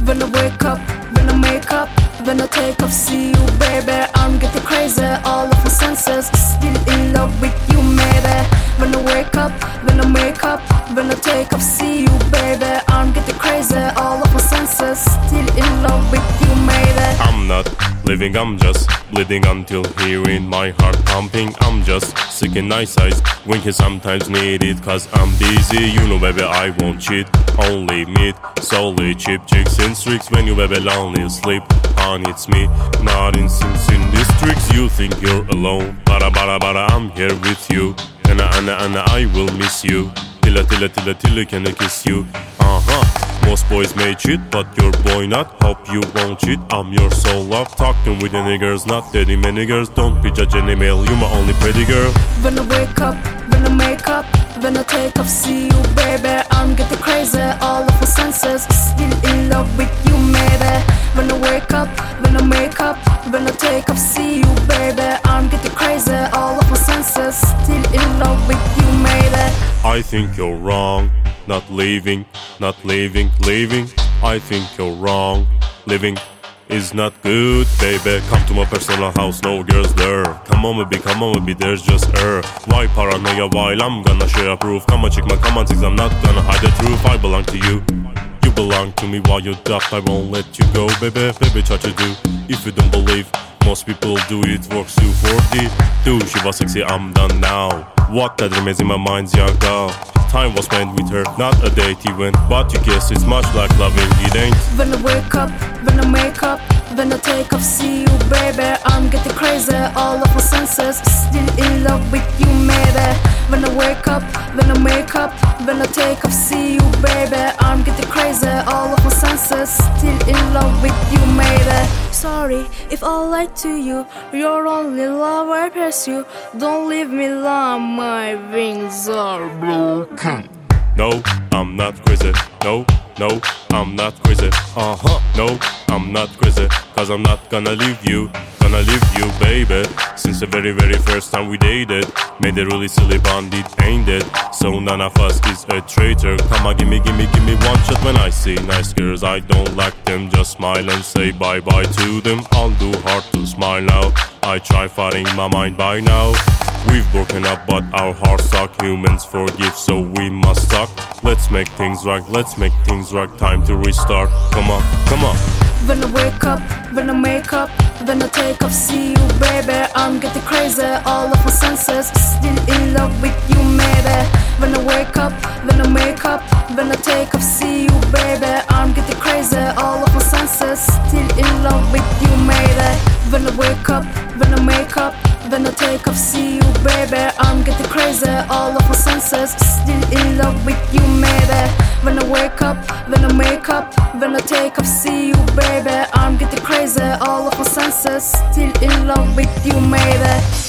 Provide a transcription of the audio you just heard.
When I wake up, when I make up, when I take off, see you, baby. I'm getting crazy, all of my senses. Still in love with you, maybe. When I wake up, when I make up, when I take off, see you, baby. I'm getting crazy, all of my senses. Still in love with you, maybe. I'm not living, I'm just bleeding until hearing my heart pumping. I'm just seeking nice eyes, winking sometimes needed, cause I'm busy. You know baby I won't cheat, only meat, solely cheap chicks in streaks. When you baby lonely sleep, on it's me, not in Sims in districts. You think you're alone, but I'm here with you. And I will miss you, till I can kiss you. Most boys may cheat, but your boy not. Hope you won't cheat, I'm your soul love. Talking with any girls, not dating many girls. Don't prejudge any male, you my only pretty girl. When I wake up, when I make up, when I take off, see you, baby. I'm getting crazy, all of my senses. Still in love with you, maybe. When I wake up, when I make up, when I take off, see you, baby. I'm getting crazy, all of my senses. Still in love with you, maybe. I think you're wrong, not leaving, leaving. I think you're wrong, living is not good, baby. Come to my personal house, no girls there. Come on baby, there's just her. Why paranoia while I'm gonna share proof? Come on chick man, come on 'cause I'm not gonna hide the truth. I belong to you, you belong to me. While you're ducked, I won't let you go, baby. Baby, try to do, if you don't believe. Most people do it, works 240. Dude, she was sexy, I'm done now. What that remains in my mind's young girl. Time was spent with her, not a date even. But you guess it's much like loving, it ain't. When I wake up, when I make up, when I take off, see you, baby. I'm getting crazy, all of my senses. Still in love with you, maybe. When I wake up, when I make up, when I take off, see you, baby. I'm getting crazy, all of my senses. Still in love with you, maybe. Sorry if I lied to you, your only love I pursue. Don't leave me alone, my wings are broken. No, I'm not crazy. No, I'm not crazy. No, I'm not crazy. 'Cause I'm not gonna leave you, baby. Since the very first time we dated, made a really silly bond, it ain't it? So none of us is a traitor. Come on, give me one shot. When I see nice girls, I don't like them. Just smile and say bye-bye to them. I'll do hard to smile now. I try fighting my mind by now. We've broken up, but our hearts suck. Humans forgive, so we must talk. Let's make things right, time to restart. Come on. When I wake up, when I make up, when I take off, see you, baby. I'm getting crazy, all of my senses. Still in love with you, maybe. When I wake up, when I make up, when I take off, see you, baby. I'm getting crazy, all of my senses. Still in love with you, maybe. When I wake up, when I make up, when I take off, see you, baby. I'm getting crazy, all of my senses. Still in love with you, maybe. When I wake up, when I make up, when I take off, see you, baby. I'm getting crazy, all of my senses. Still in love with you, maybe.